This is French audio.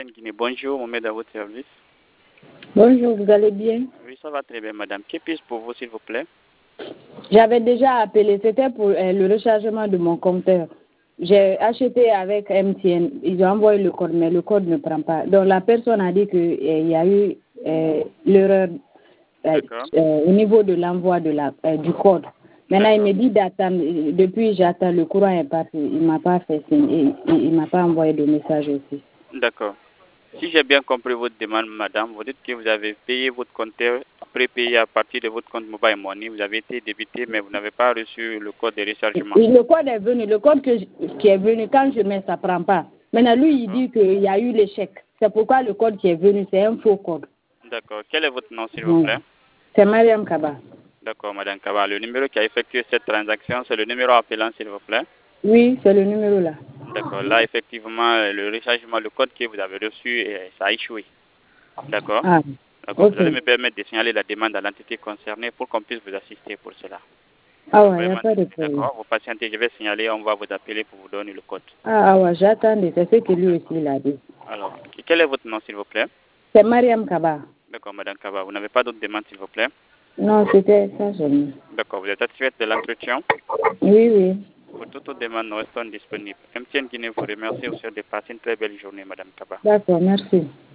Guinée. Bonjour, Mohamed à votre service. Bonjour, vous allez bien? Oui, ça va très bien, madame. Que puis-je pour vous, s'il vous plaît? J'avais déjà appelé, c'était pour le rechargement de mon compteur. J'ai acheté avec MTN, ils ont envoyé le code, mais le code ne prend pas. Donc la personne a dit qu'il y a eu l'erreur au niveau de l'envoi du code. Maintenant, il me dit d'attendre. Depuis, j'attends, le courant est parti. Il ne m'a pas fait signe et il ne m'a pas envoyé de message aussi. D'accord. Si j'ai bien compris votre demande, madame, vous dites que vous avez payé votre compteur, prépayé à partir de votre compte Mobile Money. Vous avez été débité, mais vous n'avez pas reçu le code de rechargement. Le code est venu. Le code qui est venu, quand je mets, ça ne prend pas. Maintenant, lui, il dit qu'il y a eu l'échec. C'est pourquoi le code qui est venu, c'est un faux code. D'accord. Quel est votre nom, s'il vous plaît? C'est Mariam Kaba. D'accord, madame Kaba. Le numéro qui a effectué cette transaction, c'est le numéro appelant, s'il vous plaît? Oui, c'est le numéro là. D'accord. Là, effectivement, le rechargement, le code que vous avez reçu, ça a échoué. D'accord. Ah, D'accord. ok. Vous allez me permettre de signaler la demande à l'entité concernée pour qu'on puisse vous assister pour cela. Ah ouais, il n'y a pas de problème. D'accord. Vous patientez, je vais signaler, on va vous appeler pour vous donner le code. Ah ouais, j'attendais. C'est ce que lui aussi il a dit. Alors, quel est votre nom, s'il vous plaît? C'est Mariam Kaba. D'accord, madame Kaba. Vous n'avez pas d'autres demandes, s'il vous plaît? Non, c'était ça seulement. D'accord. Vous êtes satisfaite de l'entretien? Oui, oui. Pour toute autre demande, nous restons disponibles. MTN Guinée vous remercie aussi de passer une très belle journée, madame Kaba. D'accord, merci.